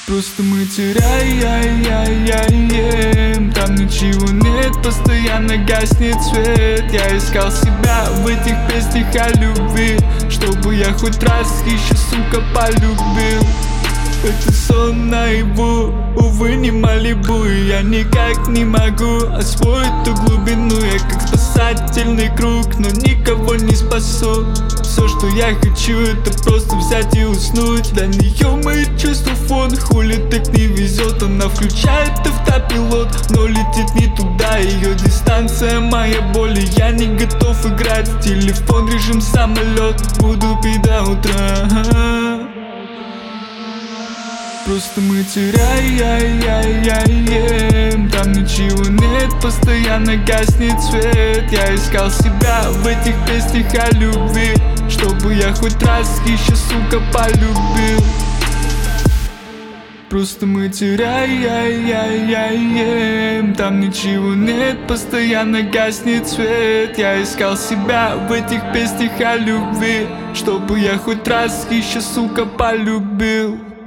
Просто мы теряем, там ничего нет, постоянно гаснет свет. Я искал себя в этих песнях о любви, чтобы я хоть раз еще, сука, полюбил. Это сон наяву, увы, не Малибу. И я никак не могу освоить ту глубину. Я как спасательный круг, но никого не спасу. Все, что я хочу, это просто взять и уснуть. Для нее мои чувства фон, хули так не везет. Она включает автопилот, но летит не туда. Ее дистанция моя боль, и я не готов играть в телефон, режим самолет. Буду пить до утра. Просто мы теряем, там ничего нет, постоянно гаснет свет. Я искал себя в этих песнях о любви, чтобы я хоть раз еще, сука, полюбил. Просто мы теряем, там ничего нет, постоянно гаснет свет. Я искал себя в этих песнях о любви, чтобы я хоть раз еще, сука, полюбил.